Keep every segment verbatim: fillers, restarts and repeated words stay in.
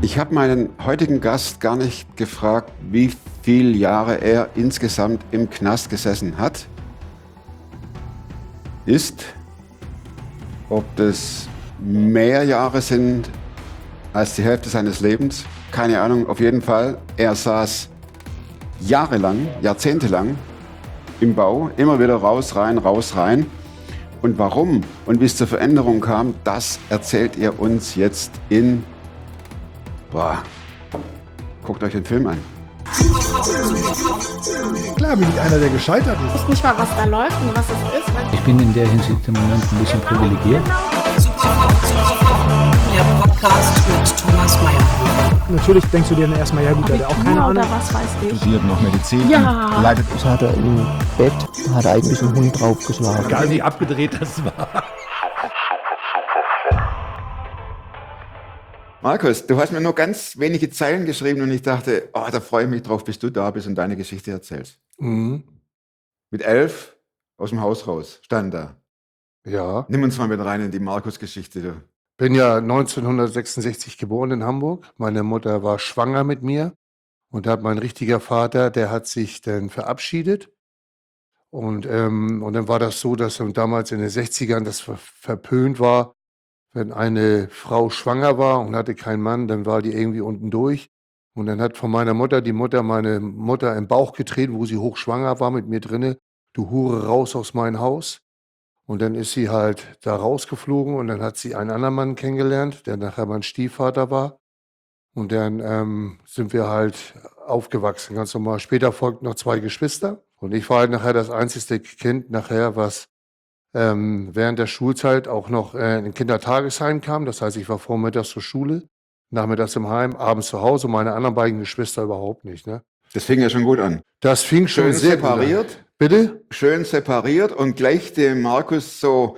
Ich habe meinen heutigen Gast gar nicht gefragt, wie viele Jahre er insgesamt im Knast gesessen hat, ist, ob das mehr Jahre sind als die Hälfte seines Lebens. Keine Ahnung, auf jeden Fall. Er saß jahrelang, jahrzehntelang im Bau, immer wieder raus, rein, raus, rein. Und warum und wie es zur Veränderung kam, das erzählt er uns jetzt in... Boah, guckt euch den Film an. Klar bin ich einer, der gescheitert ist. Ich weiß nicht mal, was da läuft und was es ist. Ich bin in der Hinsicht im Moment ein bisschen privilegiert. Der Podcast mit Thomas Mayer. Natürlich denkst du dir dann erstmal, ja gut, der hat auch keine Ahnung. Oder was weiß ich. Studiert noch Medizin. Ja. Leidet. Ich hatte im Bett, hat eigentlich ein Hund draufgeschlagen. Egal wie abgedreht das war. Markus, du hast mir nur ganz wenige Zeilen geschrieben und ich dachte, oh, da freue ich mich drauf, bis du da bist und deine Geschichte erzählst. Mhm. Mit elf aus dem Haus raus, stand da. Ja, Nimm uns mal mit rein in die Markus-Geschichte. Du. bin ja neunzehnhundertsechsundsechzig geboren in Hamburg. Meine Mutter war schwanger mit mir und hat mein richtiger Vater, der hat sich dann verabschiedet. Und, ähm, und dann war das so, dass damals in den sechzigern das ver verpönt war, wenn eine Frau schwanger war und hatte keinen Mann, dann war die irgendwie unten durch. Und dann hat von meiner Mutter die Mutter meine Mutter im Bauch getreten, wo sie hochschwanger war mit mir drinne. Du Hure, raus aus meinem Haus. Und dann ist sie halt da rausgeflogen und dann hat sie einen anderen Mann kennengelernt, der nachher mein Stiefvater war. Und dann ähm, sind wir halt aufgewachsen, ganz normal. Später folgten noch zwei Geschwister. Und ich war halt nachher das einzige Kind nachher, was ähm, während der Schulzeit auch noch äh, in ein Kindertagesheim kam. Das heißt, ich war vormittags zur Schule, nachmittags im Heim, abends zu Hause und meine anderen beiden Geschwister überhaupt nicht. Ne? Das fing ja schon gut an. Das fing schon Schön sehr gut an. separiert. Bitte? Schön separiert und gleich dem Markus so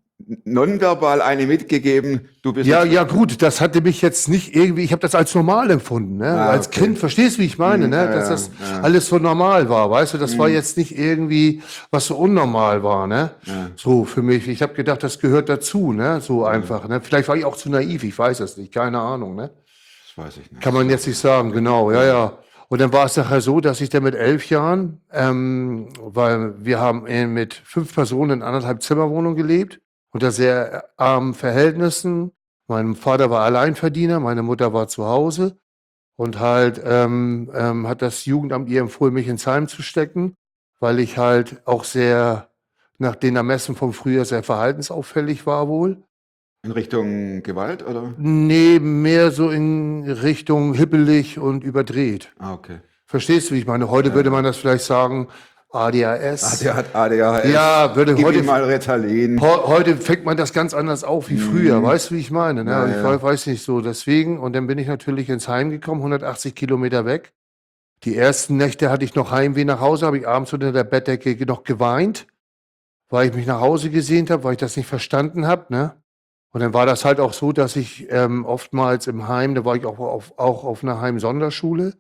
nonverbal eine mitgegeben, du bist... Ja, jetzt- ja gut, das hatte mich jetzt nicht irgendwie, ich habe das als normal empfunden, ne? Ah, Als okay. Kind, verstehst du, wie ich meine, Hm, ne? ja, Dass ja, das ja. alles so normal war, weißt du, das war jetzt nicht irgendwie, was so unnormal war, ne? Ja. So für mich, ich habe gedacht, das gehört dazu, ne? So einfach, ne? Vielleicht war ich auch zu naiv, ich weiß es nicht, keine Ahnung, ne? Das weiß ich nicht. Kann man jetzt nicht sagen, genau, ja, ja. Und dann war es nachher so, dass ich dann mit elf Jahren, ähm, weil wir haben äh, mit fünf Personen in anderthalb Zimmerwohnung gelebt, unter sehr armen Verhältnissen. Mein Vater war Alleinverdiener, meine Mutter war zu Hause und halt ähm, ähm, hat das Jugendamt ihr empfohlen, mich ins Heim zu stecken, weil ich halt auch sehr, nach den Ermessen vom Frühjahr, sehr verhaltensauffällig war wohl. In Richtung Gewalt, oder? Nee, mehr so in Richtung hippelig und überdreht. Ah, okay. Verstehst du, wie ich meine? Heute würde man das vielleicht sagen, A D H S. Ah, der hat A D H S. Ja, würde Gib heute, ihm mal Ritalin. Ho- heute fängt man das ganz anders auf wie früher. Weißt du, wie ich meine? Ne? Ja, Und ich ja. wei- weiß nicht so. Deswegen, und dann bin ich natürlich ins Heim gekommen, hundertachtzig Kilometer weg. Die ersten Nächte hatte ich noch Heimweh nach Hause, habe ich abends unter der Bettdecke noch geweint, weil ich mich nach Hause gesehnt habe, weil ich das nicht verstanden habe. Ne? Und dann war das halt auch so, dass ich ähm, oftmals im Heim, da war ich auch auf, auch auf einer Heimsonderschule,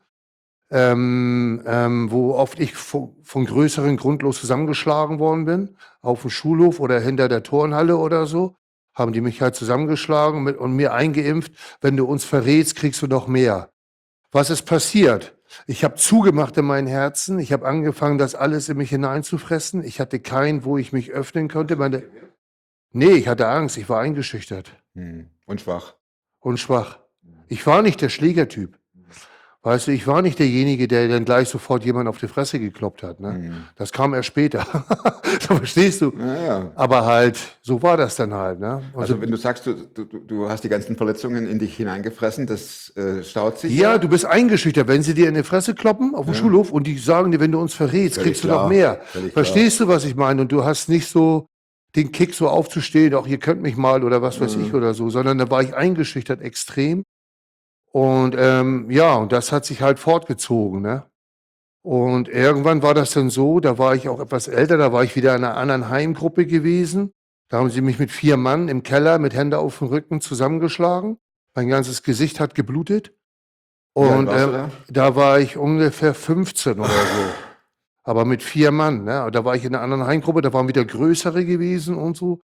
ähm, ähm, wo oft ich von, von größeren grundlos zusammengeschlagen worden bin, auf dem Schulhof oder hinter der Turnhalle oder so, haben die mich halt zusammengeschlagen mit, und mir eingeimpft, wenn du uns verrätst, kriegst du noch mehr. Was ist passiert? Ich habe zugemacht in meinem Herzen, ich habe angefangen, das alles in mich hineinzufressen. Ich hatte keinen, wo ich mich öffnen konnte. Meine, nee, ich hatte Angst, ich war eingeschüchtert Hm. Und schwach. und schwach. Ich war nicht der Schlägertyp. Weißt du, ich war nicht derjenige, der dann gleich sofort jemand auf die Fresse gekloppt hat. Ne? Mhm. Das kam erst später. So, verstehst du? Ja, ja. Aber halt, so war das dann halt. Ne? Und Also so, wenn du sagst, du, du, du hast die ganzen Verletzungen in dich hineingefressen, das äh, staut sich. ja, du bist eingeschüchtert, wenn sie dir in die Fresse kloppen auf dem Schulhof und die sagen dir, wenn du uns verrätst, Völlig kriegst du klar, noch mehr. völlig klar. Verstehst du, was ich meine? Und du hast nicht so den Kick, so aufzustehen, auch ihr könnt mich mal oder was weiß Mhm. ich oder so, sondern da war ich eingeschüchtert extrem. Und ähm, ja, und das hat sich halt fortgezogen, ne? Und irgendwann war das dann so, da war ich auch etwas älter, da war ich wieder in einer anderen Heimgruppe gewesen. Da haben sie mich mit vier Mann im Keller mit Hände auf dem Rücken zusammengeschlagen. Mein ganzes Gesicht hat geblutet. Wie alt Und warst du äh, da? da war ich ungefähr fünfzehn oder so. Aber mit vier Mann, ne? Und da war ich in einer anderen Heimgruppe, da waren wieder größere gewesen und so.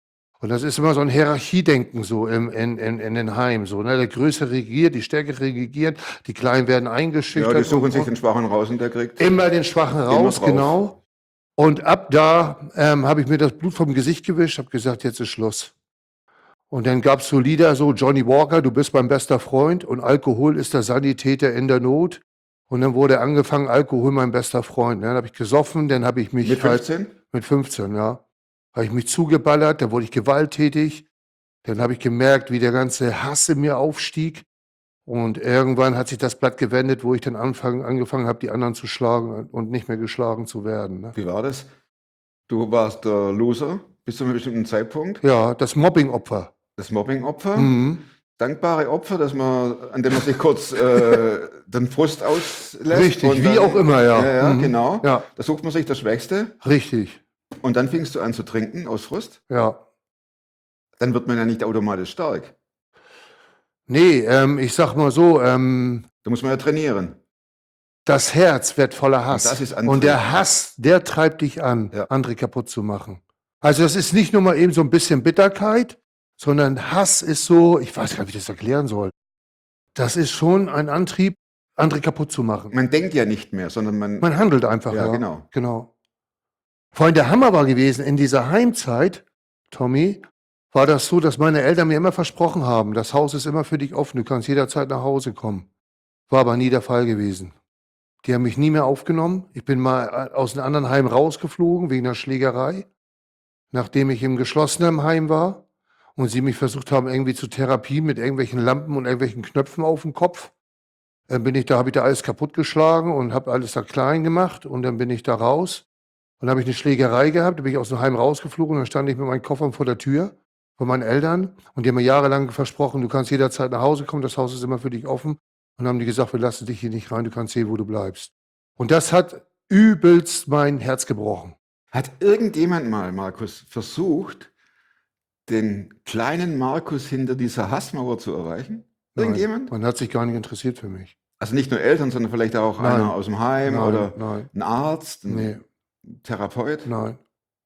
Und das ist immer so ein Hierarchiedenken so im, in, in, in den Heimen. So, ne? Der Größere regiert, die Stärkere regiert, die Kleinen werden eingeschüchtert. Ja, die suchen und, sich den Schwachen raus und der kriegt. immer den Schwachen raus, drauf. genau. Und ab da ähm, habe ich mir das Blut vom Gesicht gewischt, habe gesagt, jetzt ist Schluss. Und dann gab es so Lieder, so Johnny Walker, du bist mein bester Freund und Alkohol ist der Sanitäter in der Not. Und dann wurde angefangen, Alkohol mein bester Freund. Dann habe ich gesoffen, dann habe ich mich Mit fünfzehn? Halt, mit fünfzehn, ja. Habe ich mich zugeballert, dann wurde ich gewalttätig. Dann habe ich gemerkt, wie der ganze Hass in mir aufstieg. Und irgendwann hat sich das Blatt gewendet, wo ich dann anfang, angefangen habe, die anderen zu schlagen und nicht mehr geschlagen zu werden. Ne? Wie war das? Du warst der Loser bis zu einem bestimmten Zeitpunkt. Ja, das Mobbing-Opfer. Das Mobbing-Opfer. Mhm. Dankbare Opfer, dass man, an dem man sich kurz äh, den Frust auslässt. Richtig, und wie dann, auch immer, ja. Ja, ja Mhm. genau. Ja. Da sucht man sich das Schwächste. Richtig, Und dann fingst du an zu trinken aus Frust. ja. Dann wird man ja nicht automatisch stark. Nee, ähm, ich sag mal so, ähm, Da muss man ja trainieren. das Herz wird voller Hass. Und das ist Antrieb. Und der Hass, der treibt dich an, Ja. andere kaputt zu machen. Also das ist nicht nur mal eben so ein bisschen Bitterkeit, sondern Hass ist so, ich weiß gar nicht, wie ich das erklären soll. Das ist schon ein Antrieb, andere kaputt zu machen. Man denkt ja nicht mehr, sondern man. Man handelt einfach. Ja, Ja, genau. genau. Vor allem der Hammer war gewesen, in dieser Heimzeit, Tommy, war das so, dass meine Eltern mir immer versprochen haben, das Haus ist immer für dich offen, du kannst jederzeit nach Hause kommen. War aber nie der Fall gewesen. Die haben mich nie mehr aufgenommen. Ich bin mal aus einem anderen Heim rausgeflogen, wegen einer Schlägerei, nachdem ich im geschlossenen Heim war und sie mich versucht haben, irgendwie zu therapien mit irgendwelchen Lampen und irgendwelchen Knöpfen auf dem Kopf. Dann bin ich da, habe ich da alles kaputtgeschlagen und habe alles da klein gemacht und dann bin ich da raus. Und dann habe ich eine Schlägerei gehabt, da bin ich aus dem Heim rausgeflogen und dann stand ich mit meinen Koffern vor der Tür von meinen Eltern und die haben mir jahrelang versprochen, du kannst jederzeit nach Hause kommen, das Haus ist immer für dich offen. Und dann haben die gesagt, wir lassen dich hier nicht rein, du kannst sehen, wo du bleibst. Und das hat übelst mein Herz gebrochen. Hat irgendjemand mal, Markus, versucht, den kleinen Markus hinter dieser Hassmauer zu erreichen? Irgendjemand? Nein, man hat sich gar nicht interessiert für mich. Also nicht nur Eltern, sondern vielleicht auch Nein. einer aus dem Heim Nein, oder nein, ein Arzt, ein nee, Therapeut. nein.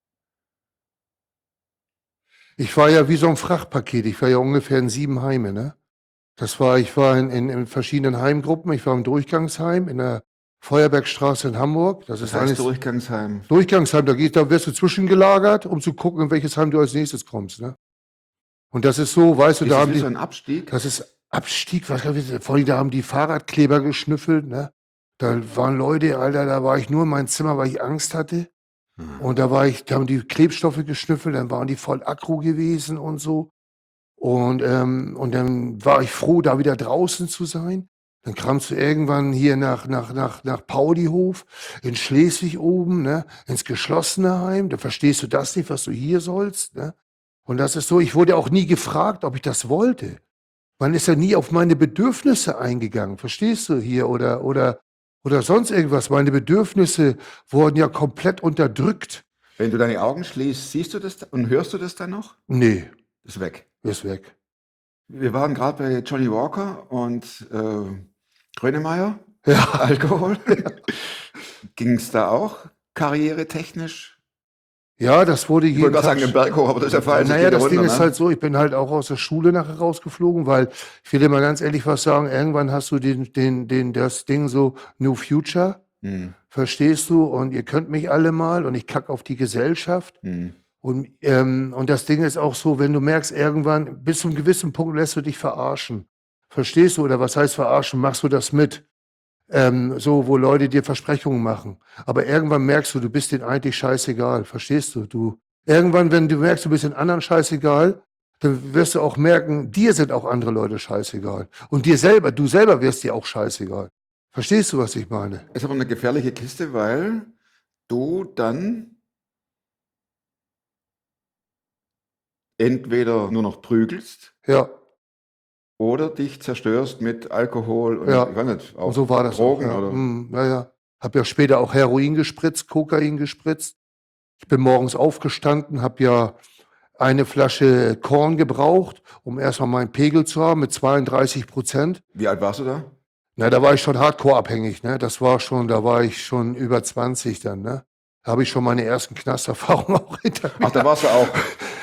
Ich war ja wie so ein Frachtpaket. Ich war ja ungefähr in sieben Heime, ne? Das war, ich war in, in, in verschiedenen Heimgruppen. Ich war im Durchgangsheim in der Feuerbergstraße in Hamburg. Das Das ist heißt eines Durchgangsheim. Durchgangsheim. Da geht, da wirst du zwischengelagert, um zu gucken, in welches Heim du als nächstes kommst, ne? Und das ist so, weißt du, Ist da das haben wie die, so ein Abstieg? das ist Abstieg, was, vor allem, da haben die Fahrradkleber geschnüffelt, ne? Da waren Leute, Alter, da war ich nur in meinem Zimmer, weil ich Angst hatte. Hm. Und da war ich, da haben die Klebstoffe geschnüffelt, dann waren die voll aggro gewesen und so. Und, ähm, und dann war ich froh, da wieder draußen zu sein. Dann kamst du irgendwann hier nach, nach, nach, nach Paulihof, in Schleswig oben, ne, ins geschlossene Heim. Da verstehst du das nicht, was du hier sollst, ne? Und das ist so, ich wurde auch nie gefragt, ob ich das wollte. Man ist ja nie auf meine Bedürfnisse eingegangen, verstehst du hier? Oder, oder, oder sonst irgendwas. Meine Bedürfnisse wurden ja komplett unterdrückt. Wenn du deine Augen schließt, siehst du das da- und hörst du das dann noch? Nee, Ist weg. ist weg. Wir waren gerade bei Johnny Walker und äh, Grönemeyer, Ja, Alkohol. Ging es da auch karrieretechnisch? ja, das wurde Ich jeden wollte gerade sagen, Tag. den Berg hoch, aber das ist ja falsch. Naja, geht ja das Ding runter, ist ne? halt so, ich bin halt auch aus der Schule nachher rausgeflogen, weil ich will dir mal ganz ehrlich was sagen, irgendwann hast du den, den, den, das Ding so New Future, Hm, verstehst du? Und ihr könnt mich alle mal und ich kack auf die Gesellschaft. hm. Und, ähm, und das Ding ist auch so, wenn du merkst, irgendwann bis zu einem gewissen Punkt lässt du dich verarschen. Verstehst du? Oder was heißt verarschen? Machst du das mit? Ähm, so, wo Leute dir Versprechungen machen. Aber irgendwann merkst du, du bist denen eigentlich scheißegal. Verstehst du? Du, irgendwann, wenn du merkst, du bist den anderen scheißegal, dann wirst du auch merken, dir sind auch andere Leute scheißegal. Und dir selber, du selber wirst dir auch scheißegal. Verstehst du, was ich meine? Ist aber eine gefährliche Kiste, weil du dann entweder nur noch prügelst Ja, oder dich zerstörst mit Alkohol und Ja. ich weiß nicht, auch und so war das Drogen auch. Ja. oder. Mm, ja, ja. Hab ja später auch Heroin gespritzt, Kokain gespritzt. Ich bin morgens aufgestanden, habe ja eine Flasche Korn gebraucht, um erstmal meinen Pegel zu haben mit zweiunddreißig Prozent. Wie alt warst du da? Na, da war ich schon hardcore abhängig, ne? Das war schon, da war ich schon über zwanzig dann, ne? Da habe ich schon meine ersten Knasterfahrungen auch hinter mir. Ach, da warst du auch.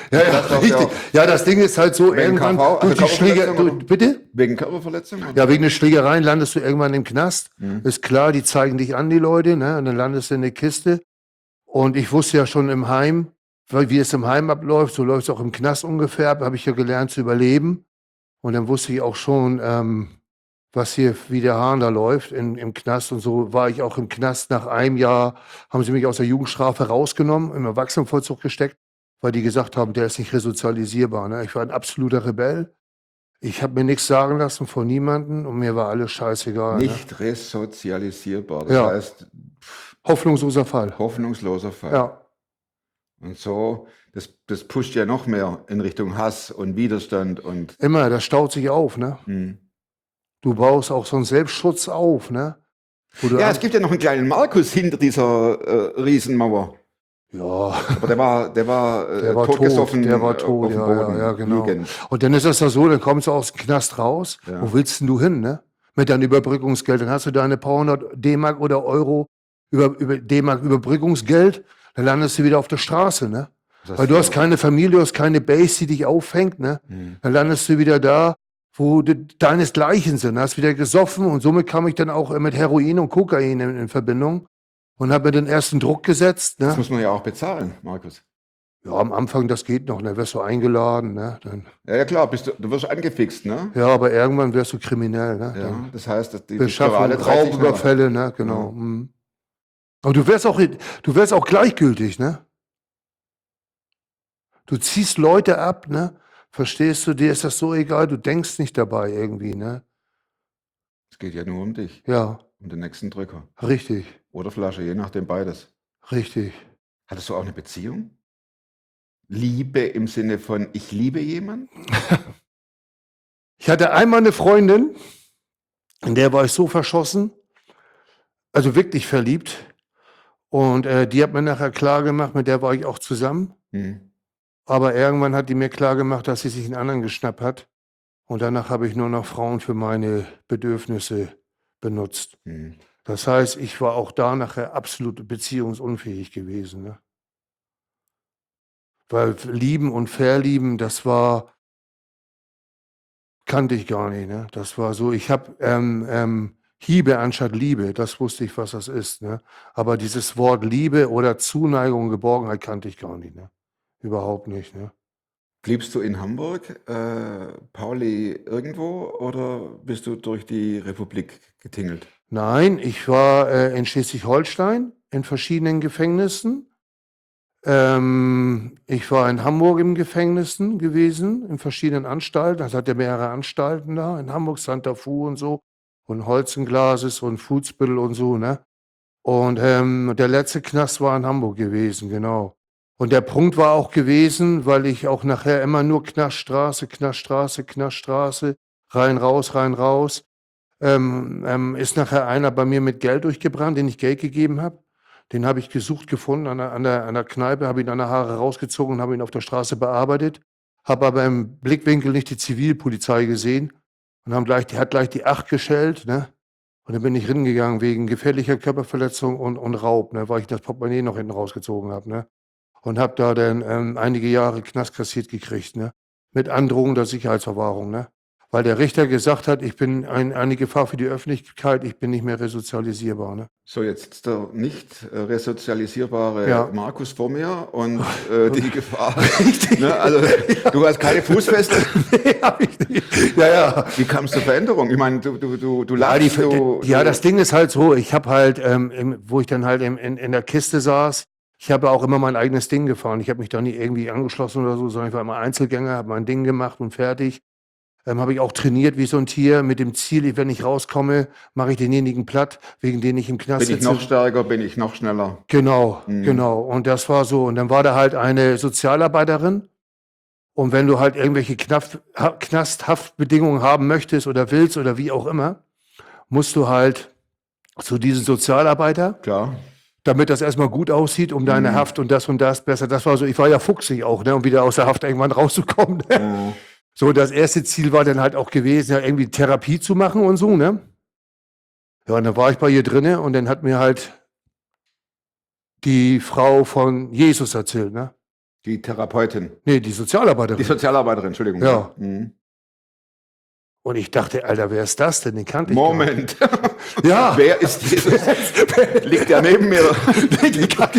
Ja, ja, Das war richtig. ja- Ja, das Ding ist halt so, Wegen irgendwann K V, also durch die Schläger, Körperverletzung, du, bitte? Wegen Körperverletzung? Oder? Ja, wegen der Schlägereien landest du irgendwann im Knast. Mhm. Ist klar, die zeigen dich an, die Leute, ne? Und dann landest du in der Kiste. Und ich wusste ja schon im Heim, weil wie es im Heim abläuft, so läuft es auch im Knast ungefähr, habe ich ja gelernt zu überleben. Und dann wusste ich auch schon, ähm, was hier, wie der Hahn da läuft in, im Knast. Und so war ich auch im Knast. Nach einem Jahr haben sie mich aus der Jugendstrafe rausgenommen, im Erwachsenenvollzug gesteckt, weil die gesagt haben, der ist nicht resozialisierbar. Ne? Ich war ein absoluter Rebell. Ich habe mir nichts sagen lassen von niemandem und mir war alles scheißegal. Nicht resozialisierbar. Das Ja. heißt, Ne? Hoffnungsloser Fall. hoffnungsloser Fall. Ja. Und so, das, das pusht ja noch mehr in Richtung Hass und Widerstand und. Immer, das staut sich auf, ne? Hm. Du baust auch so einen Selbstschutz auf, ne? Wo du Ja, an- es gibt ja noch einen kleinen Markus hinter dieser äh, Riesenmauer. ja. Aber der war, der war, äh, Der war tot, totgesoffen. der war äh, tot, auf dem ja, Boden, ja, ja, genau. liegend. Und dann ist das ja so, dann kommst du aus dem Knast raus. Ja. Wo willst denn du hin, ne? Mit deinem Überbrückungsgeld. Dann hast du deine paar hundert D-Mark oder Euro über, über D-Mark Überbrückungsgeld. Dann landest du wieder auf der Straße, ne? Das Weil du war- hast keine Familie, du hast keine Base, die dich auffängt, ne? Hm. Dann landest du wieder da, wo de, deinesgleichen sind. Hast wieder gesoffen und somit kam ich dann auch mit Heroin und Kokain in, in Verbindung und habe mir den ersten Druck gesetzt, Das ne? muss man ja auch bezahlen, Markus. Ja, am Anfang, das geht noch, ne? Wirst du eingeladen, ne? Dann, Ja, ja klar, bist du, du wirst angefixt, ne? ja, aber irgendwann wirst du kriminell, ne? Ja, Dann das heißt, dass die, die Beschaffung, Spirale dreht sich schneller. Raubüberfälle, ne? Genau. Ja. Mhm. Aber du wärst auch, du wärst auch gleichgültig, ne? Du ziehst Leute ab, ne? Verstehst du, dir ist das so egal, du denkst nicht dabei irgendwie, ne? Es geht ja nur um dich, Ja, um den nächsten Drücker. richtig, Oder Flasche, je nachdem beides. richtig. Hattest du auch eine Beziehung? Liebe im Sinne von, ich liebe jemanden? Ich hatte einmal eine Freundin, in der war ich so verschossen, also wirklich verliebt. Und äh, die hat mir nachher klar gemacht, mit der war ich auch zusammen. Hm. Aber irgendwann hat die mir klar gemacht, dass sie sich einen anderen geschnappt hat. Und danach habe ich nur noch Frauen für meine Bedürfnisse benutzt. Hm. Das heißt, ich war auch da nachher absolut beziehungsunfähig gewesen. Ne? Weil lieben und verlieben, das war, kannte ich gar nicht. Ne? Das war so, ich habe ähm, ähm, Hiebe anstatt Liebe, das wusste ich, was das ist. Ne? Aber dieses Wort Liebe oder Zuneigung, Geborgenheit kannte ich gar nicht. Ne? Überhaupt nicht. Ne? Bliebst du in Hamburg, äh, Pauli, irgendwo oder bist du durch die Republik getingelt? Nein, ich war äh, in Schleswig-Holstein in verschiedenen Gefängnissen. Ähm, ich war in Hamburg im Gefängnissen gewesen, in verschiedenen Anstalten. Das hat ja mehrere Anstalten da, in Hamburg, Santa Fu und so. Und Holzenglases und Fußbüttel und so, ne? Und ähm, der letzte Knast war in Hamburg gewesen, genau. Und der Punkt war auch gewesen, weil ich auch nachher immer nur Knaststraße, Knaststraße, Knaststraße, rein, raus, rein, raus. Ähm, ähm, ist nachher einer bei mir mit Geld durchgebrannt, den ich Geld gegeben habe. Den habe ich gesucht, gefunden an der, an der, an der Kneipe, habe ihn an der Haare rausgezogen und habe ihn auf der Straße bearbeitet. Habe aber im Blickwinkel nicht die Zivilpolizei gesehen und haben gleich, die hat gleich die Acht geschellt, ne? Und dann bin ich hingegangen wegen gefährlicher Körperverletzung und, und Raub, ne? Weil ich das Portemonnaie noch hinten rausgezogen habe, ne? Und habe da dann ähm, einige Jahre Knast kassiert gekriegt, ne? Mit Androhung der Sicherheitsverwahrung, ne? Weil der Richter gesagt hat, ich bin ein, eine Gefahr für die Öffentlichkeit, ich bin nicht mehr resozialisierbar, ne? So, jetzt sitzt der nicht äh, resozialisierbare Ja. Markus vor mir und äh, die Gefahr. Ne, also, du hast keine Fußfeste. Nee, hab ich nicht. Ja, ja. Wie kam es zur Veränderung? Ich meine, du, du, du, du Ja, die, lachst, du, ja, du, das Ding ist halt so, ich habe halt, ähm, im, wo ich dann halt im, in, in der Kiste saß, ich habe auch immer mein eigenes Ding gefahren. Ich habe mich da nie irgendwie angeschlossen oder so, sondern ich war immer Einzelgänger, habe mein Ding gemacht und fertig. Ähm, habe ich auch trainiert wie so ein Tier mit dem Ziel, wenn ich rauskomme, mache ich denjenigen platt, wegen denen ich im Knast bin ich sitze. noch stärker, bin ich noch schneller. Genau, Mhm. genau. Und das war so. Und dann war da halt eine Sozialarbeiterin. Und wenn du halt irgendwelche Knast, ha- Knasthaftbedingungen haben möchtest oder willst oder wie auch immer, musst du halt zu diesem Sozialarbeiter, Klar. damit das erstmal gut aussieht, um deine Mhm. Haft und das und das besser. Das war so, ich war ja fuchsig auch, ne, um wieder aus der Haft irgendwann rauszukommen. Ne? Mhm. So, das erste Ziel war dann halt auch gewesen, ja, irgendwie Therapie zu machen und so, ne? Ja, und dann war ich bei ihr drinne und dann hat mir halt die Frau von Jesus erzählt, ne? Die Therapeutin. Nee, die Sozialarbeiterin. Die Sozialarbeiterin, Entschuldigung. Ja. Mhm. Und ich dachte, Alter, wer ist das denn? Den kannte ich Moment. gar nicht. Ja. Wer ist Jesus? Liegt der neben mir? Nee, den kannte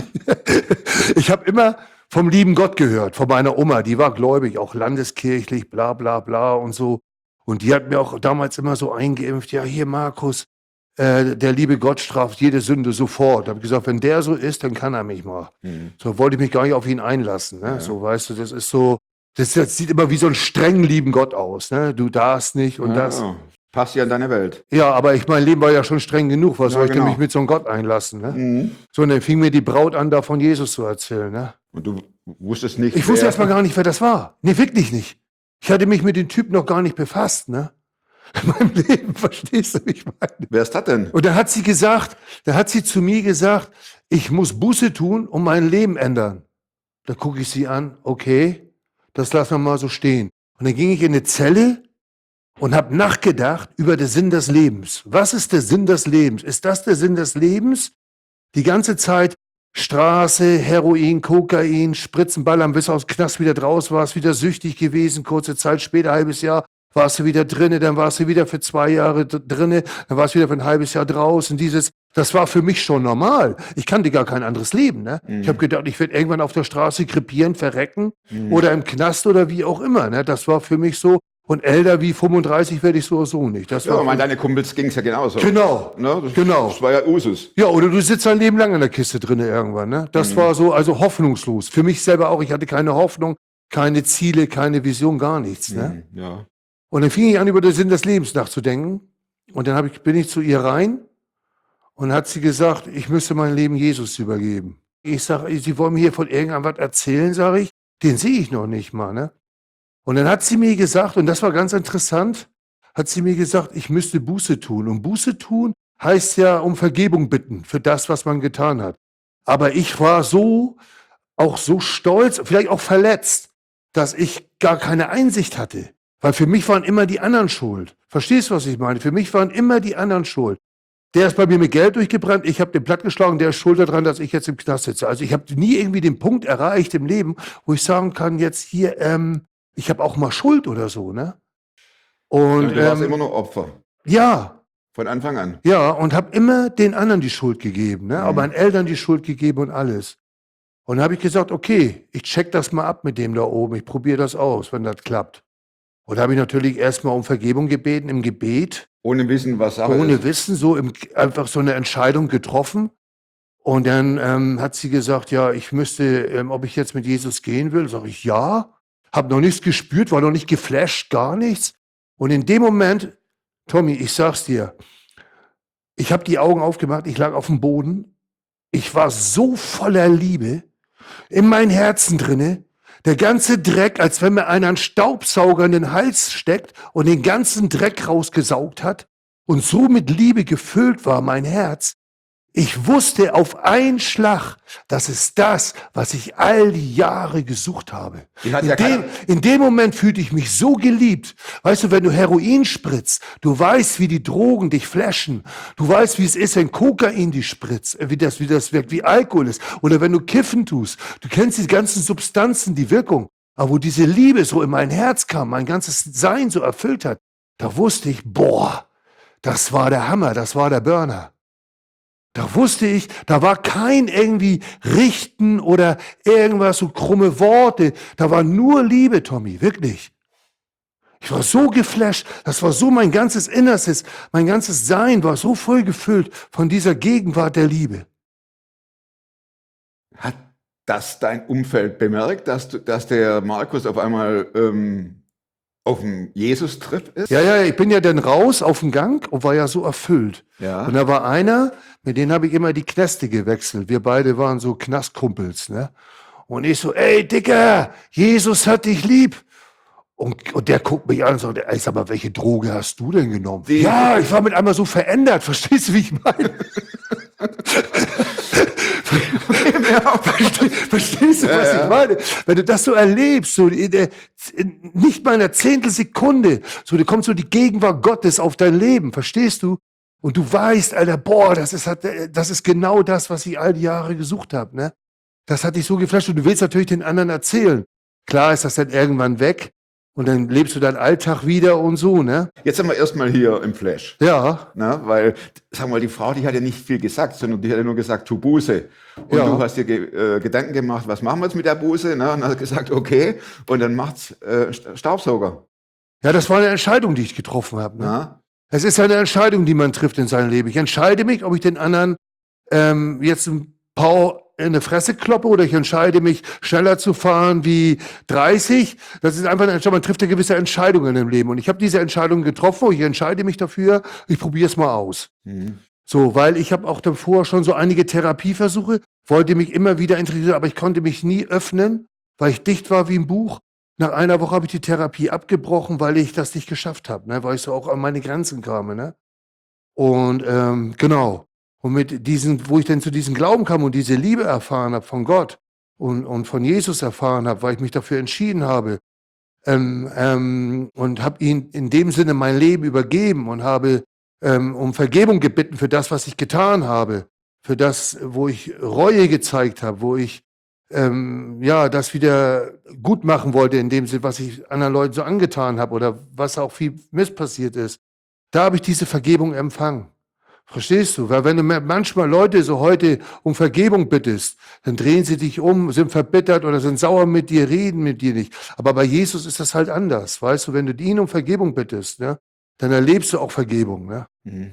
ich ich habe immer vom lieben Gott gehört, von meiner Oma. Die war gläubig, auch landeskirchlich, bla bla bla und so. Und die hat mir auch damals immer so eingeimpft, ja, hier Markus, äh, der liebe Gott straft jede Sünde sofort. Da habe ich gesagt, wenn der so ist, dann kann er mich mal. Mhm. So wollte ich mich gar nicht auf ihn einlassen. Ne? Ja. So, weißt du, das ist so, das, das sieht immer wie so ein streng lieben Gott aus. Ne? Du darfst nicht und Ja, das. passt ja in deine Welt. Ja, aber ich, mein Leben war ja schon streng genug. Was Ja, soll ich genau. denn mich mit so einem Gott einlassen? Ne? Mhm. So, und dann fing mir die Braut an, da von Jesus zu erzählen. Ne? Und du wusstest nicht, Ich wusste wer- erst mal gar nicht, wer das war. Nee, wirklich nicht. Ich hatte mich mit dem Typ noch gar nicht befasst, ne? In meinem Leben, verstehst du, wie ich meine? Wer ist das denn? Und da hat sie gesagt, da hat sie zu mir gesagt, ich muss Buße tun und mein Leben ändern. Da gucke ich sie an, okay, das lassen wir mal so stehen. Und dann ging ich in eine Zelle und habe nachgedacht über den Sinn des Lebens. Was ist der Sinn des Lebens? Ist das der Sinn des Lebens? Die ganze Zeit Straße, Heroin, Kokain, Spritzen, Ballern, bis aus dem Knast wieder draus, warst wieder süchtig gewesen, kurze Zeit später, halbes Jahr, warst du wieder drinne, dann warst du wieder für zwei Jahre d- drinne, dann warst du wieder für ein halbes Jahr draußen. Dieses, das war für mich schon normal. Ich kannte gar kein anderes Leben. Ne? Mhm. Ich habe gedacht, ich werde irgendwann auf der Straße krepieren, verrecken oder im Knast oder wie auch immer. Ne? Das war für mich so. Und älter wie fünfunddreißig werde ich so oder so nicht. Das Ja, war aber für- deine Kumpels ging es ja genauso. Genau, Ne? Das, genau. Das war ja Usus. Ja, oder du sitzt ein Leben lang in der Kiste drin irgendwann. Ne? Das Mhm. war so, also hoffnungslos. Für mich selber auch. Ich hatte keine Hoffnung, keine Ziele, keine Vision, gar nichts. Ne? Mhm. Ja. Und dann fing ich an, über den Sinn des Lebens nachzudenken. Und dann hab ich, bin ich zu ihr rein und hat sie gesagt, ich müsste mein Leben Jesus übergeben. Ich sage, Sie wollen mir hier von irgendeinem was erzählen, sage ich. Den sehe ich noch nicht mal. Ne? Und dann hat sie mir gesagt, und das war ganz interessant, hat sie mir gesagt, ich müsste Buße tun. Und Buße tun heißt ja um Vergebung bitten für das, was man getan hat. Aber ich war so, auch so stolz, vielleicht auch verletzt, dass ich gar keine Einsicht hatte. Weil für mich waren immer die anderen schuld. Verstehst du, was ich meine? Für mich waren immer die anderen schuld. Der ist bei mir mit Geld durchgebrannt, ich habe den platt geschlagen, der ist schuld daran, dass ich jetzt im Knast sitze. Also ich habe nie irgendwie den Punkt erreicht im Leben, wo ich sagen kann, jetzt hier, ähm, ich habe auch mal Schuld oder so, ne? Und Du warst ähm, immer noch Opfer. ja, Von Anfang an. ja, und habe immer den anderen die Schuld gegeben, ne? Mhm. Aber meinen Eltern die Schuld gegeben und alles. Und habe ich gesagt, okay, ich check das mal ab mit dem da oben, ich probiere das aus, wenn das klappt. Und habe ich natürlich erstmal um Vergebung gebeten im Gebet, Ohne Wissen, was Sache ohne ist. Wissen, so im, einfach so eine Entscheidung getroffen. Und dann ähm, hat sie gesagt, ja, ich müsste, ähm, ob ich jetzt mit Jesus gehen will. Sag ich, ja. Hab noch nichts gespürt, war noch nicht geflasht, gar nichts. Und in dem Moment, Tommy, ich sag's dir, ich habe die Augen aufgemacht, ich lag auf dem Boden. Ich war so voller Liebe in meinem Herzen drinne. Der ganze Dreck, als wenn mir einer einen Staubsauger in den Hals steckt und den ganzen Dreck rausgesaugt hat und so mit Liebe gefüllt war mein Herz. Ich wusste auf einen Schlag, das ist das, was ich all die Jahre gesucht habe. Die hat In ja dem, keiner- in dem Moment fühlte ich mich so geliebt. Weißt du, wenn du Heroin spritzt, du weißt, wie die Drogen dich flashen. Du weißt, wie es ist, wenn Kokain dich spritzt, äh, wie das, wie das wirkt, wie Alkohol ist. Oder wenn du Kiffen tust. Du kennst die ganzen Substanzen, die Wirkung. Aber wo diese Liebe so in mein Herz kam, mein ganzes Sein so erfüllt hat, da wusste ich, boah, das war der Hammer, das war der Burner. Da wusste ich, da war kein irgendwie Richten oder irgendwas, so krumme Worte. Da war nur Liebe, Tommy, wirklich. Ich war so geflasht, das war so mein ganzes Innerstes, mein ganzes Sein war so voll gefüllt von dieser Gegenwart der Liebe. Hat das dein Umfeld bemerkt, dass, du, dass der Markus auf einmal ähm, auf dem Jesus-Trip ist? Ja, ja, ich bin ja dann raus auf den Gang und war ja so erfüllt. Ja. Und da war einer, mit dem habe ich immer die Knäste gewechselt. Wir beide waren so Knastkumpels, ne? Und ich so, ey, Dicker, Jesus hat dich lieb. Und, und der guckt mich an und sagt, ey, sag mal, welche Droge hast du denn genommen? Die- ja, ich war mit einmal so verändert. Verstehst du, wie ich meine? Versteh- Verstehst du, was Ja, ja. ich meine? Wenn du das so erlebst, so in der, in nicht mal einer Zehntelsekunde, so da kommt so die Gegenwart Gottes auf dein Leben, verstehst du? Und du weißt, Alter, boah, das ist, das ist genau das, was ich all die Jahre gesucht habe, ne? das hat dich so geflasht und du willst natürlich den anderen erzählen. Klar ist das dann irgendwann weg und dann lebst du deinen Alltag wieder und so, ne? Jetzt sind wir erstmal hier im Flash. Ja. Ne? Weil, sag mal, die Frau, die hat ja nicht viel gesagt, sondern die hat ja nur gesagt, tu Buße. Und Ja. du hast dir ge äh, Gedanken gemacht, was machen wir jetzt mit der Buße? Ne? Und hast gesagt, okay. Und dann macht's äh, Staubsauger. Ja, das war eine Entscheidung, die ich getroffen habe. Ne? Ne? Es ist ja eine Entscheidung, die man trifft in seinem Leben. Ich entscheide mich, ob ich den anderen ähm, jetzt ein paar in eine Fresse kloppe oder ich entscheide mich, schneller zu fahren wie dreißig. Das ist einfach eine Entscheidung. Man trifft ja gewisse Entscheidungen im Leben. Und ich habe diese Entscheidung getroffen. Ich entscheide mich dafür. Ich probiere es mal aus. Mhm. So, weil ich habe auch davor schon so einige Therapieversuche, wollte mich immer wieder interessieren, aber ich konnte mich nie öffnen, weil ich dicht war wie ein Buch. Nach einer Woche habe ich die Therapie abgebrochen, weil ich das nicht geschafft habe, ne? Weil ich so auch an meine Grenzen kam. Ne? Und ähm, genau. Und mit diesen, wo ich dann zu diesem Glauben kam und diese Liebe erfahren habe von Gott und, und von Jesus erfahren habe, weil ich mich dafür entschieden habe ähm, ähm, und habe ihn in dem Sinne mein Leben übergeben und habe ähm, um Vergebung gebeten für das, was ich getan habe, für das, wo ich Reue gezeigt habe, wo ich ähm, ja das wieder gut machen wollte, in dem Sinne, was ich anderen Leuten so angetan habe oder was auch viel Mist passiert ist. Da habe ich diese Vergebung empfangen. Verstehst du? Weil wenn du manchmal Leute so heute um Vergebung bittest, dann drehen sie dich um, sind verbittert oder sind sauer mit dir, reden mit dir nicht. Aber bei Jesus ist das halt anders. Weißt du, wenn du ihn um Vergebung bittest, ne, dann erlebst du auch Vergebung. Ne? Mhm.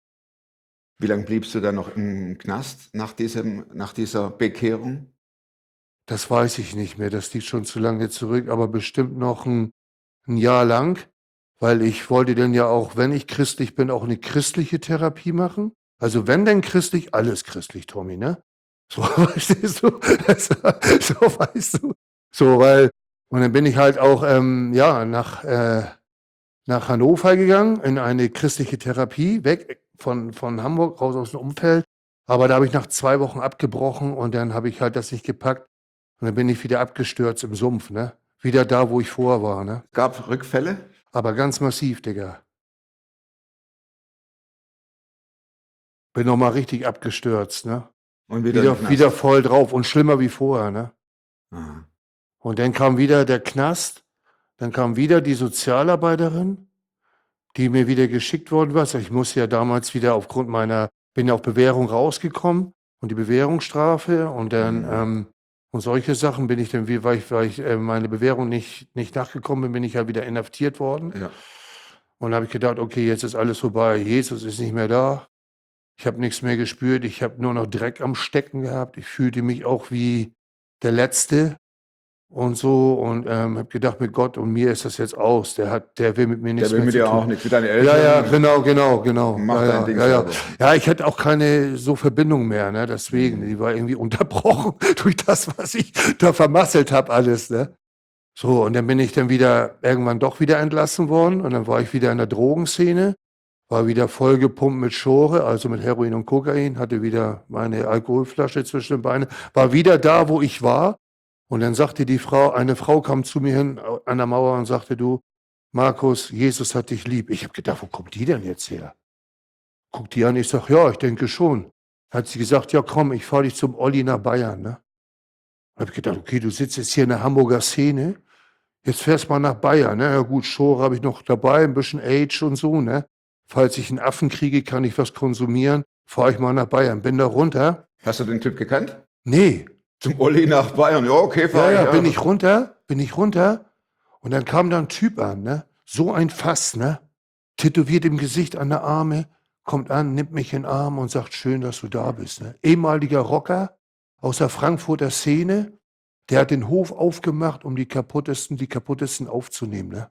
Wie lange bliebst du dann noch im Knast nach, diesem, nach dieser Bekehrung? Das weiß ich nicht mehr. Das liegt schon zu lange zurück, aber bestimmt noch ein, ein Jahr lang. Weil ich wollte dann ja auch, wenn ich christlich bin, auch eine christliche Therapie machen. Also wenn denn christlich, alles christlich, Tommy, ne? So, verstehst du? So, weißt du? So, weil, und dann bin ich halt auch, ähm, ja, nach, äh, nach Hannover gegangen, in eine christliche Therapie, weg von, von Hamburg, raus aus dem Umfeld. Aber da habe ich nach zwei Wochen abgebrochen und dann habe ich halt das nicht gepackt. Und dann bin ich wieder abgestürzt im Sumpf, ne? Wieder da, wo ich vorher war, ne? Gab Rückfälle? Aber ganz massiv, Digga. Bin nochmal richtig abgestürzt, ne? Und wieder, Wieder, im Knast. wieder voll drauf und schlimmer wie vorher, ne? Aha. Und dann kam wieder der Knast, dann kam wieder die Sozialarbeiterin, die mir wieder geschickt worden war. Ich musste ja damals wieder aufgrund meiner, bin ja auf Bewährung rausgekommen und die Bewährungsstrafe und dann, Mhm. ähm, und solche Sachen bin ich dann, wie, weil ich, weil ich äh, meine Bewährung nicht, nicht nachgekommen bin, bin ich ja wieder inhaftiert worden. Ja. Und da habe ich gedacht, okay, jetzt ist alles vorbei. Jesus ist nicht mehr da. Ich habe nichts mehr gespürt. Ich habe nur noch Dreck am Stecken gehabt. Ich fühlte mich auch wie der Letzte und so. Und ähm, habe gedacht, mit Gott und mir ist das jetzt aus. Der hat, der will mit mir nichts Der will mehr mit zu dir tun. auch nichts, mit deinen Eltern. Ja, ja, genau, genau, genau. Mach ja, dein ja, Ding ja, ja. selber. ja, ich hatte auch keine so Verbindung mehr, ne? Deswegen, die war irgendwie unterbrochen durch das, was ich da vermasselt habe, alles, ne? So, und dann bin ich dann wieder irgendwann doch wieder entlassen worden und dann war ich wieder in der Drogenszene, war wieder vollgepumpt mit Schore, also mit Heroin und Kokain, hatte wieder meine Alkoholflasche zwischen den Beinen, war wieder da, wo ich war. Und dann sagte die Frau, eine Frau kam zu mir hin an der Mauer und sagte, du, Markus, Jesus hat dich lieb. Ich habe gedacht, wo kommt die denn jetzt her? Guck die an, ich sag, ja, ich denke schon. Hat sie gesagt, ja komm, ich fahre dich zum Olli nach Bayern. Ne? Da habe ich gedacht, okay, du sitzt jetzt hier in der Hamburger Szene, jetzt fährst mal nach Bayern. Ne? Ja gut, Schore habe ich noch dabei, ein bisschen Age und so. Ne? Falls ich einen Affen kriege, kann ich was konsumieren, fahre ich mal nach Bayern. Bin da runter. Hast du den Typ gekannt? Nee. Zum Olli nach Bayern. Ja, okay, Ja, fahr ja, ich. bin ich runter, bin ich runter. Und dann kam da ein Typ an, ne? So ein Fass, ne? Tätowiert im Gesicht an der Arme, kommt an, nimmt mich in den Arm und sagt, schön, dass du da bist, ne? Ehemaliger Rocker aus der Frankfurter Szene, der hat den Hof aufgemacht, um die kaputtesten, die kaputtesten aufzunehmen, ne?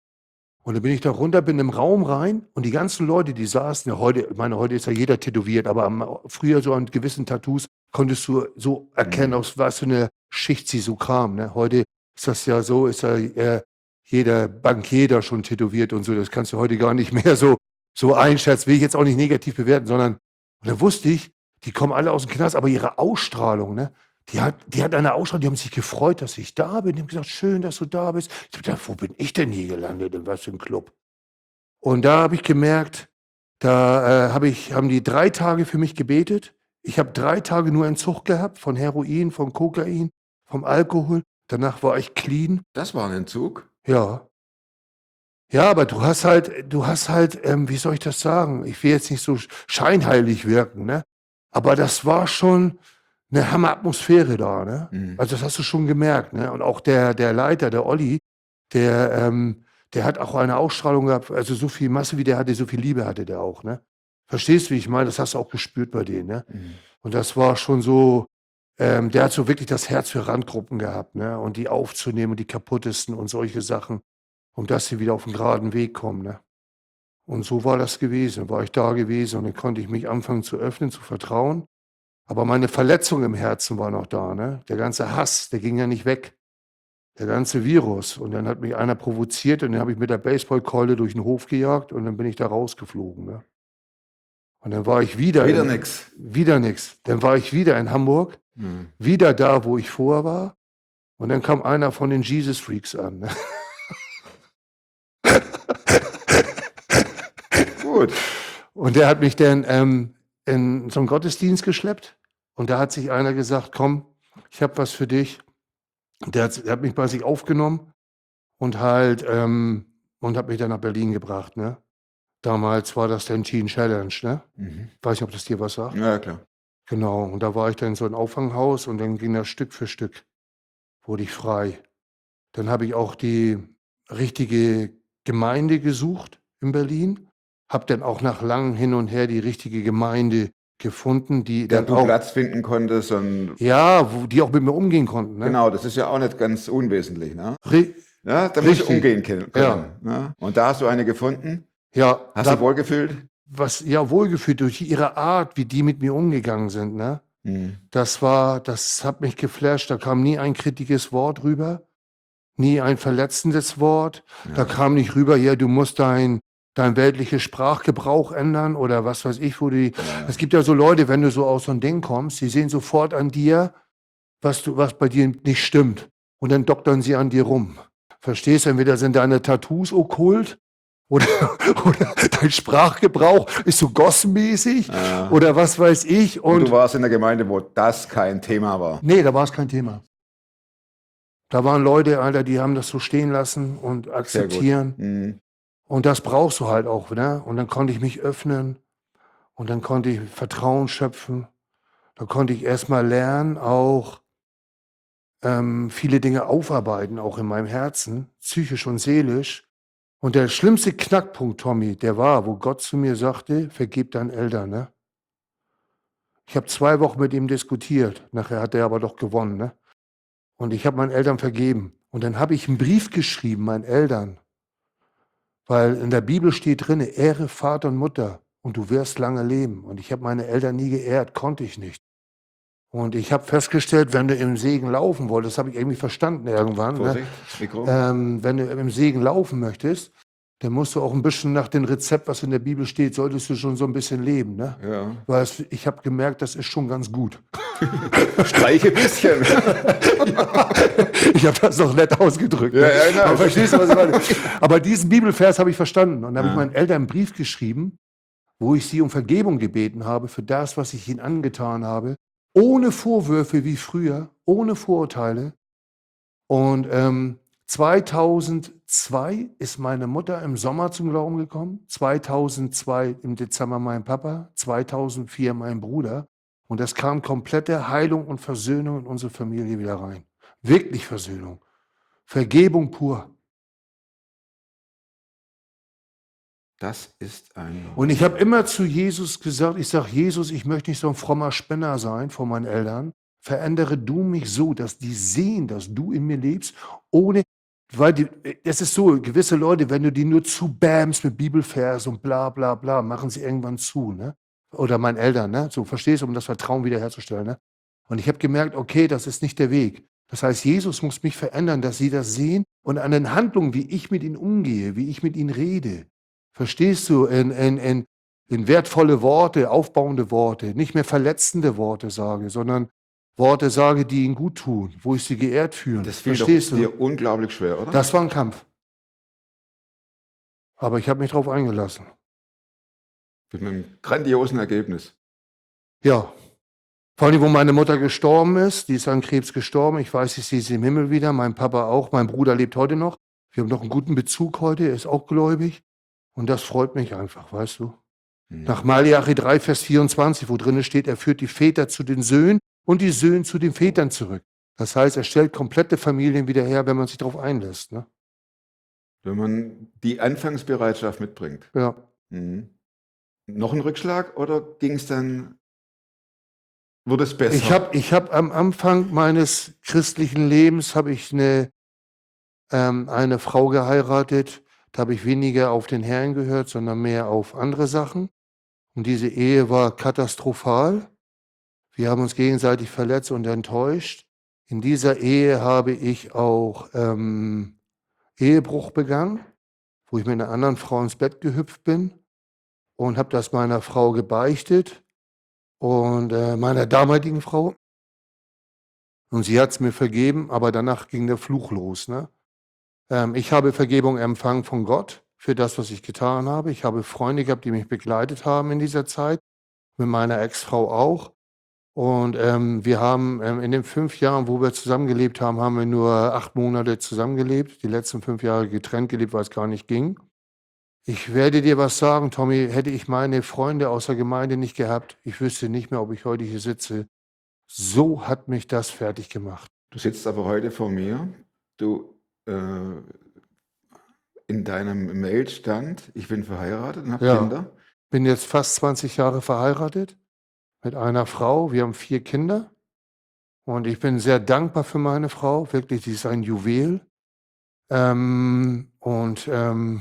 Und dann bin ich da runter, bin im Raum rein und die ganzen Leute, die saßen, ja heute, ich meine, heute ist ja jeder tätowiert, aber am, früher so an gewissen Tattoos konntest du so erkennen, aus was für eine Schicht sie so kam, ne? Heute ist das ja so, ist ja äh, jeder Bankier da schon tätowiert und so, das kannst du heute gar nicht mehr so, so einschätzen, will ich jetzt auch nicht negativ bewerten, sondern, und da wusste ich, die kommen alle aus dem Knast, aber ihre Ausstrahlung, ne? Die hat, die hat eine Ausstrahlung, die haben sich gefreut, dass ich da bin. Die haben gesagt, schön, dass du da bist. Ich habe gedacht, wo bin ich denn hier gelandet? In was für ein Club? Und da habe ich gemerkt, da äh, hab ich, haben die drei Tage für mich gebetet. Ich habe drei Tage nur Entzug gehabt von Heroin, von Kokain, vom Alkohol. Danach war ich clean. Das war ein Entzug. Ja. Ja, aber du hast halt, du hast halt, ähm, wie soll ich das sagen? Ich will jetzt nicht so scheinheilig wirken, ne? Aber das war schon eine Hammeratmosphäre da, ne? Mhm. Also das hast du schon gemerkt, ne? Und auch der, der Leiter, der Olli, der, ähm, der hat auch eine Ausstrahlung gehabt, also so viel Masse, wie der hatte, so viel Liebe hatte der auch, ne? Verstehst du, wie ich meine? Das hast du auch gespürt bei denen, ne? Mhm. Und das war schon so, ähm, der hat so wirklich das Herz für Randgruppen gehabt, ne? Und die aufzunehmen und die kaputtesten und solche Sachen, um dass sie wieder auf den geraden Weg kommen, ne? Und so war das gewesen, war ich da gewesen und dann konnte ich mich anfangen zu öffnen, zu vertrauen. Aber meine Verletzung im Herzen war noch da, ne? Der ganze Hass, der ging ja nicht weg. Der ganze Virus. Und dann hat mich einer provoziert und dann habe ich mit der Baseballkeule durch den Hof gejagt und dann bin ich da rausgeflogen, ne? Und dann war ich wieder Wieder in, nix. wieder nix. Dann war ich wieder in Hamburg, Mhm. wieder da, wo ich vorher war. Und dann kam einer von den Jesus Freaks an, ne? Gut. Und der hat mich dann ähm, in so einen Gottesdienst geschleppt. Und da hat sich einer gesagt, komm, ich habe was für dich. Der hat, der hat mich bei sich aufgenommen und halt ähm, und hat mich dann nach Berlin gebracht, ne? Damals war das dann Teen Challenge, ne? Mhm. Weiß nicht, ob das dir was sagt. Ja, klar. Genau. Und da war ich dann in so ein Auffanghaus und dann ging das Stück für Stück, wurde ich frei. Dann habe ich auch die richtige Gemeinde gesucht in Berlin. Habe dann auch nach langem Hin und Her die richtige Gemeinde gefunden, die Der dann du auch, Platz finden konntest und ja, wo die auch mit mir umgehen konnten, ne? genau, das ist ja auch nicht ganz unwesentlich, ne? Ri- Ja, da musst du Richtig. umgehen können. Ja. Ne? Und da hast du eine gefunden. Ja, Hast da, du wohlgefühlt? was, ja, wohlgefühlt durch ihre Art, wie die mit mir umgegangen sind, ne? Mhm. Das war, das hat mich geflasht. Da kam nie ein kritisches Wort rüber, nie ein verletzendes Wort. Da Ja. kam nicht rüber, ja, du musst dein, dein weltliches Sprachgebrauch ändern oder was weiß ich, wo die. Ja. Es gibt ja so Leute, wenn du so aus so einem Ding kommst, die sehen sofort an dir, was du, was bei dir nicht stimmt. Und dann doktern sie an dir rum. Verstehst du? Entweder sind deine Tattoos okkult oder, oder dein Sprachgebrauch ist so gossenmäßig Ja. oder was weiß ich. Und, Und du warst in der Gemeinde, wo das kein Thema war. nee, da war es kein Thema. Da waren Leute, Alter, die haben das so stehen lassen und Sehr gut. akzeptieren. Mhm. Und das brauchst du halt auch, ne? Und dann konnte ich mich öffnen und dann konnte ich Vertrauen schöpfen. Da konnte ich erstmal lernen, auch ähm, viele Dinge aufarbeiten, auch in meinem Herzen, psychisch und seelisch. Und der schlimmste Knackpunkt, Tommy, der war, wo Gott zu mir sagte, vergib deinen Eltern, ne? Ich habe zwei Wochen mit ihm diskutiert. Nachher hat er aber doch gewonnen, ne? Und ich habe meinen Eltern vergeben. Und dann habe ich einen Brief geschrieben, meinen Eltern. Weil in der Bibel steht drin, ehre Vater und Mutter und du wirst lange leben. Und ich habe meine Eltern nie geehrt, konnte ich nicht. Und ich habe festgestellt, wenn du im Segen laufen wolltest, das habe ich irgendwie verstanden irgendwann, ne? Vorsicht, Mikro. ähm, wenn du im Segen laufen möchtest, dann musst du auch ein bisschen nach dem Rezept, was in der Bibel steht, solltest du schon so ein bisschen leben, ne? Ja. Weil es, ich habe gemerkt, das ist schon ganz gut. Streiche ein bisschen. Ich habe das noch nett ausgedrückt. Ja, ne? ja, genau. Aber verstehst du, was ich meine? Aber diesen Bibelvers habe ich verstanden. Und dann habe Ja. ich meinen Eltern einen Brief geschrieben, wo ich sie um Vergebung gebeten habe für das, was ich ihnen angetan habe. Ohne Vorwürfe wie früher, ohne Vorurteile. Und ähm, zweitausendzwei ist meine Mutter im Sommer zum Glauben gekommen. zweitausendzwei im Dezember mein Papa. zweitausendvier mein Bruder. Und es kam komplette Heilung und Versöhnung in unsere Familie wieder rein. Wirklich Versöhnung. Vergebung pur. Das ist ein. Und ich habe immer zu Jesus gesagt, ich sage, Jesus, ich möchte nicht so ein frommer Spinner sein vor meinen Eltern. Verändere du mich so, dass die sehen, dass du in mir lebst, ohne, weil die, es ist so, gewisse Leute, wenn du die nur zu bams mit Bibelvers und bla bla bla, machen sie irgendwann zu, ne? Oder meinen Eltern, ne? So, verstehst du, um das Vertrauen wiederherzustellen, ne? Und ich habe gemerkt, okay, das ist nicht der Weg. Das heißt, Jesus muss mich verändern, dass sie das sehen und an den Handlungen, wie ich mit ihnen umgehe, wie ich mit ihnen rede. Verstehst du, in, in, in, in wertvolle Worte, aufbauende Worte, nicht mehr verletzende Worte sage, sondern Worte sage, die ihnen gut tun, wo ich sie geehrt fühle. Das fiel doch Verstehst du? dir unglaublich schwer, oder? Das war ein Kampf. Aber ich habe mich darauf eingelassen. Mit einem grandiosen Ergebnis. Ja, Vor allem, wo meine Mutter gestorben ist, die ist an Krebs gestorben. Ich weiß, ich sehe sie im Himmel wieder, mein Papa auch, mein Bruder lebt heute noch. Wir haben noch einen guten Bezug heute, er ist auch gläubig. Und das freut mich einfach, weißt du. Mhm. Nach Malachi drei, Vers vierundzwanzig, wo drin steht, er führt die Väter zu den Söhnen und die Söhne zu den Vätern zurück. Das heißt, er stellt komplette Familien wieder her, wenn man sich darauf einlässt. Ne? Wenn man die Anfangsbereitschaft mitbringt. Ja. Mhm. Noch ein Rückschlag oder ging es dann, wurde es besser? Ich habe ich hab am Anfang meines christlichen Lebens habe ich eine, ähm, eine Frau geheiratet. Da habe ich weniger auf den Herrn gehört, sondern mehr auf andere Sachen. Und diese Ehe war katastrophal. Wir haben uns gegenseitig verletzt und enttäuscht. In dieser Ehe habe ich auch ähm, Ehebruch begangen, wo ich mit einer anderen Frau ins Bett gehüpft bin und habe das meiner Frau gebeichtet und äh, meiner damaligen Frau. Und sie hat es mir vergeben, aber danach ging der Fluch los. Ne? Ähm, ich habe Vergebung empfangen von Gott für das, was ich getan habe. Ich habe Freunde gehabt, die mich begleitet haben in dieser Zeit, mit meiner Ex-Frau auch. Und ähm, wir haben ähm, in den fünf Jahren, wo wir zusammengelebt haben, haben wir nur acht Monate zusammengelebt. Die letzten fünf Jahre getrennt gelebt, weil es gar nicht ging. Ich werde dir was sagen, Tommy, hätte ich meine Freunde aus der Gemeinde nicht gehabt, ich wüsste nicht mehr, ob ich heute hier sitze. So hat mich das fertig gemacht. Du sitzt aber heute vor mir. Du äh, in deinem Mail stand, ich bin verheiratet und habe Ja. Kinder. Bin jetzt fast zwanzig Jahre verheiratet mit einer Frau. Wir haben vier Kinder. Und ich bin sehr dankbar für meine Frau. Wirklich, die ist ein Juwel. Ähm, und ähm,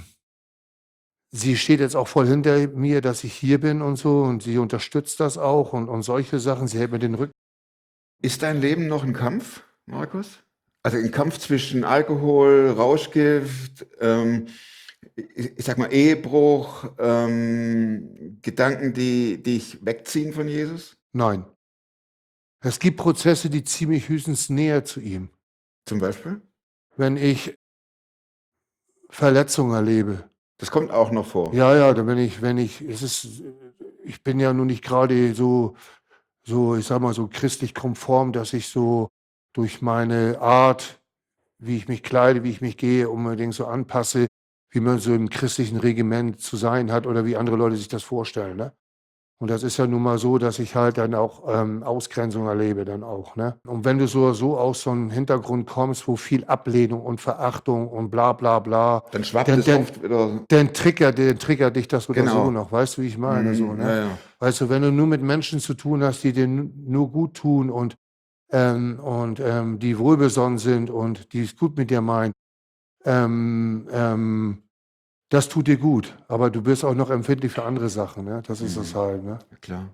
sie steht jetzt auch voll hinter mir, dass ich hier bin und so. Und sie unterstützt das auch und, und solche Sachen. Sie hält mir den Rücken. Ist dein Leben noch ein Kampf, Markus? Also ein Kampf zwischen Alkohol, Rauschgift, ähm, ich, ich sag mal Ehebruch, ähm, Gedanken, die dich wegziehen von Jesus? Nein. Es gibt Prozesse, die ziehen mich höchstens näher zu ihm. Zum Beispiel? Wenn ich Verletzungen erlebe. Das kommt auch noch vor. Ja, ja, dann wenn ich, wenn ich, es ist, ich bin ja nun nicht gerade so, so, ich sag mal, so christlich konform, dass ich so durch meine Art, wie ich mich kleide, wie ich mich gehe, unbedingt so anpasse, wie man so im christlichen Regiment zu sein hat oder wie andere Leute sich das vorstellen. Ne? Und das ist ja nun mal so, dass ich halt dann auch ähm, Ausgrenzung erlebe dann auch. Ne? Und wenn du so, so aus so einem Hintergrund kommst, wo viel Ablehnung und Verachtung und bla bla bla, Dann schwappt Dann- es dann- oft wieder. dann triggert, dann triggert dich das oder Genau. so noch. Weißt du, wie ich meine? Mhm, So, ne? ja, ja. Weißt du, wenn du nur mit Menschen zu tun hast, die dir nu- nur gut tun und, ähm, und ähm, die wohlbesonnen sind und die es gut mit dir meinen, ähm, ähm, das tut dir gut. Aber du bist auch noch empfindlich für andere Sachen. Ne? Das ist es Mhm. halt. Ne? Ja, klar.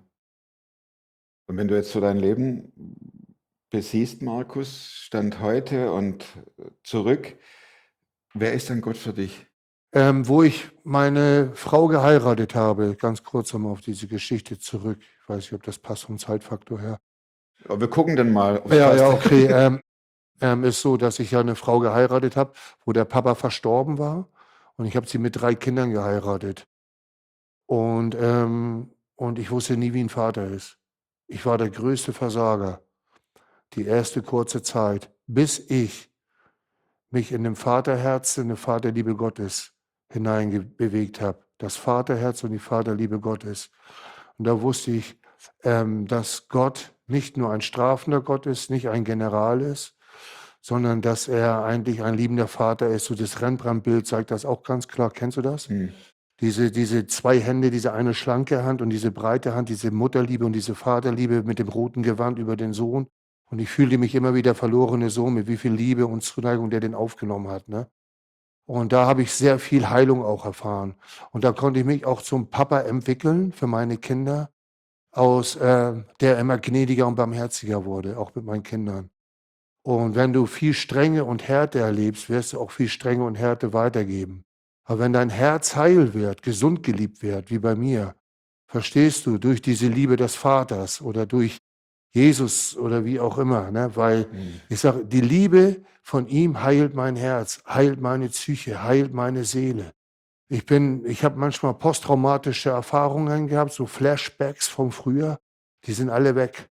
Und wenn du jetzt so dein Leben besiehst, Markus, Stand heute und zurück, wer ist denn Gott für dich? Ähm, wo ich meine Frau geheiratet habe, ganz kurz nochmal auf diese Geschichte zurück. Ich weiß nicht, ob das passt vom Zeitfaktor her. Aber wir gucken dann mal. ob's Ja, passt. ja, okay. ähm, ähm, ist so, dass ich ja eine Frau geheiratet habe, wo der Papa verstorben war. Und ich habe sie mit drei Kindern geheiratet. Und, ähm, und ich wusste nie, wie ein Vater ist. Ich war der größte Versager. Die erste kurze Zeit, bis ich mich in dem Vaterherz, in die Vaterliebe Gottes hineingewegt habe. Das Vaterherz und die Vaterliebe Gottes. Und da wusste ich, ähm, dass Gott nicht nur ein strafender Gott ist, nicht ein General ist, sondern dass er eigentlich ein liebender Vater ist. So das Rembrandt-Bild zeigt das auch ganz klar. Kennst du das? Hm. Diese, diese zwei Hände, diese eine schlanke Hand und diese breite Hand, diese Mutterliebe und diese Vaterliebe mit dem roten Gewand über den Sohn. Und ich fühlte mich immer wie der verlorene Sohn, mit wie viel Liebe und Zuneigung der den aufgenommen hat. Ne? Und da habe ich sehr viel Heilung auch erfahren. Und da konnte ich mich auch zum Papa entwickeln für meine Kinder, aus äh, der immer gnädiger und barmherziger wurde, auch mit meinen Kindern. Und wenn du viel Strenge und Härte erlebst, wirst du auch viel Strenge und Härte weitergeben. Aber wenn dein Herz heil wird, gesund geliebt wird, wie bei mir, verstehst du, durch diese Liebe des Vaters oder durch Jesus oder wie auch immer, ne? Weil Hm. ich sage, die Liebe von ihm heilt mein Herz, heilt meine Psyche, heilt meine Seele. Ich bin, ich habe manchmal posttraumatische Erfahrungen gehabt, so Flashbacks vom Früher, die sind alle weg.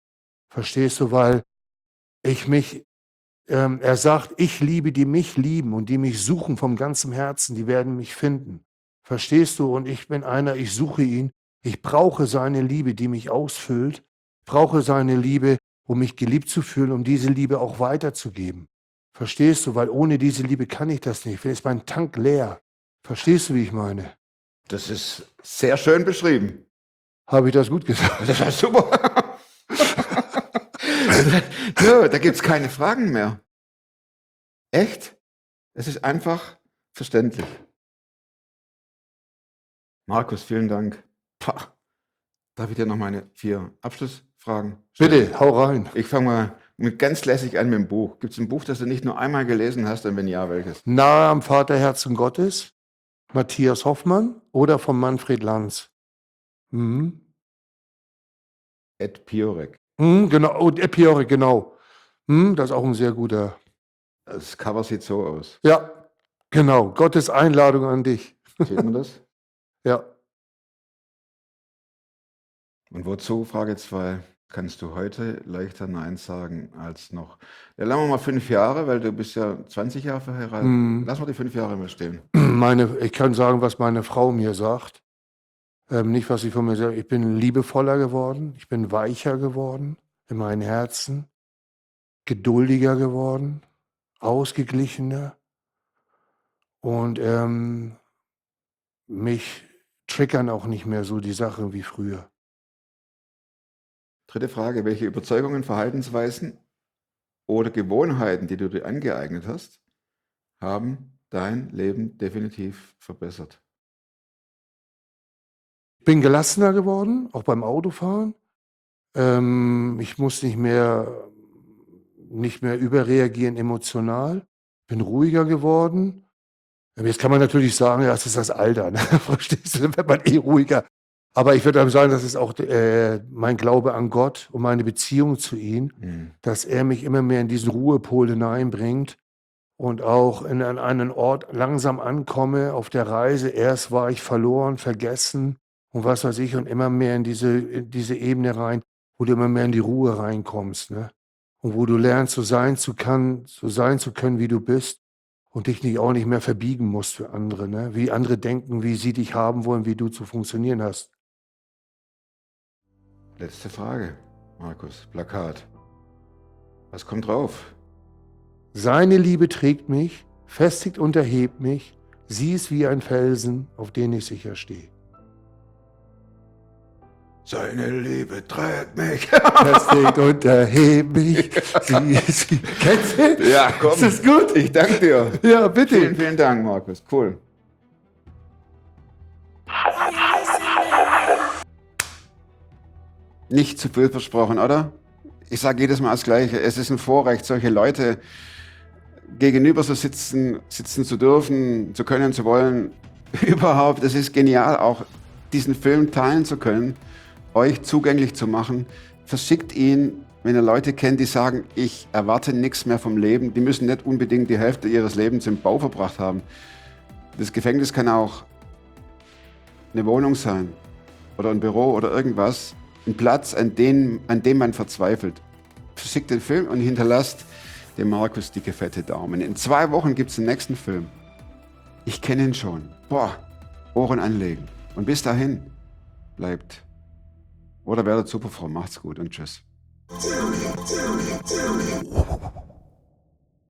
Verstehst du? Weil ich mich, ähm, er sagt, ich liebe, die mich lieben und die mich suchen vom ganzen Herzen, die werden mich finden. Verstehst du? Und ich bin einer, ich suche ihn. Ich brauche seine Liebe, die mich ausfüllt. Ich brauche seine Liebe, um mich geliebt zu fühlen, um diese Liebe auch weiterzugeben. Verstehst du? Weil ohne diese Liebe kann ich das nicht. Dann ist mein Tank leer. Verstehst du, wie ich meine? Das ist sehr schön beschrieben. Habe ich das gut gesagt? Das ist super. Ja, da gibt es keine Fragen mehr. Echt? Es ist einfach verständlich. Markus, vielen Dank. Pah. Darf ich dir noch meine vier Abschlussfragen stellen? Bitte, hau rein. Ich fange mal mit ganz lässig an mit dem Buch. Gibt es ein Buch, das du nicht nur einmal gelesen hast, und wenn ja, welches? Nahe am Vaterherzen Gottes, Matthias Hoffmann oder von Manfred Lanz. Mhm. Ed Piorek. Mhm, genau, oh, Epiore, genau. Mhm, das ist auch ein sehr guter. Das Cover sieht so aus. Ja, genau. Gottes Einladung an dich. Sieht man das? Ja. Und wozu, Frage zwei, kannst du heute leichter Nein sagen als noch? Ja, lassen wir mal fünf Jahre, weil du bist ja zwanzig Jahre verheiratet. Mhm. Lass mal die fünf Jahre mal stehen. Meine, ich kann sagen, was meine Frau mir sagt. Ähm, nicht, was sie von mir sagt. Ich bin liebevoller geworden. Ich bin weicher geworden in meinem Herzen. Geduldiger geworden. Ausgeglichener. Und ähm, mich triggern auch nicht mehr so die Sachen wie früher. Dritte Frage, welche Überzeugungen, Verhaltensweisen oder Gewohnheiten, die du dir angeeignet hast, haben dein Leben definitiv verbessert? Ich bin gelassener geworden, auch beim Autofahren. Ähm, ich muss nicht mehr, nicht mehr überreagieren emotional. Bin ruhiger geworden. Jetzt kann man natürlich sagen, ja, das ist das Alter. Ne? Verstehst du, dann wird man eh ruhiger. Aber ich würde dann sagen, das ist auch äh, mein Glaube an Gott und meine Beziehung zu ihm, Mhm. dass er mich immer mehr in diesen Ruhepol hineinbringt und auch in, an einen Ort langsam ankomme auf der Reise. Erst war ich verloren, vergessen und was weiß ich und immer mehr in diese, in diese Ebene rein, wo du immer mehr in die Ruhe reinkommst. Ne? Und wo du lernst, so sein zu kann, so sein zu können, wie du bist und dich nicht auch nicht mehr verbiegen musst für andere. Ne? Wie andere denken, wie sie dich haben wollen, wie du zu funktionieren hast. Letzte Frage, Markus. Plakat. Was kommt drauf? Seine Liebe trägt mich, festigt und erhebt mich. Sie ist wie ein Felsen, auf den ich sicher stehe. Seine Liebe trägt mich. Festigt und erhebt mich. Sie ist wie... Kennst du? Ja, komm. Ist das gut? Ich danke dir. Ja, bitte. Vielen, vielen Dank, Markus. Cool. Nicht zu viel versprochen, oder? Ich sage jedes Mal das Gleiche. Es ist ein Vorrecht, solche Leute gegenüber so sitzen, sitzen zu dürfen, zu können, zu wollen. Überhaupt, es ist genial, auch diesen Film teilen zu können, euch zugänglich zu machen. Verschickt ihn, wenn ihr Leute kennt, die sagen, ich erwarte nichts mehr vom Leben. Die müssen nicht unbedingt die Hälfte ihres Lebens im Bau verbracht haben. Das Gefängnis kann auch eine Wohnung sein oder ein Büro oder irgendwas. Ein Platz, an dem, an dem man verzweifelt. Verschickt den Film und hinterlasst dem Markus dicke, fette Daumen. In zwei Wochen gibt es den nächsten Film. Ich kenne ihn schon. Boah, Ohren anlegen. Und bis dahin, bleibt oder werdet super froh. Macht's gut und tschüss.